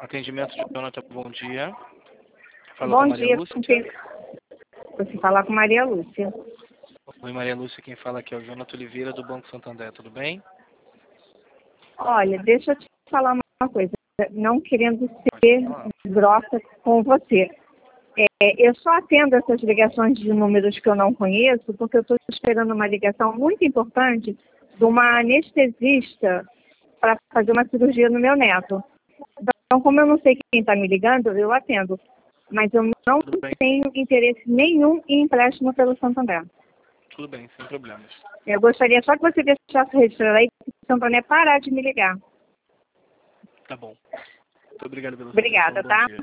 Atendimento de Jonathan, bom dia. Fala com Bom Maria dia, Lúcia. com quem... Você falar com Maria Lúcia. Oi, Maria Lúcia, quem fala aqui é o Jonathan Oliveira, do Banco Santander, tudo bem? Olha, deixa eu te falar uma coisa, não querendo ser grossa com você. Eu só atendo essas ligações de números que eu não conheço, porque eu estou esperando uma ligação muito importante de uma anestesista para fazer uma cirurgia no meu neto. Então, como eu não sei quem está me ligando, eu atendo. Mas eu não Tudo bem. tenho interesse nenhum em empréstimo pelo Santander. Tudo bem, sem problemas. Eu gostaria só que você deixasse registrado aí para o Santander parar de me ligar. Tá bom. Muito obrigado pelo Obrigada, bom tá? dia.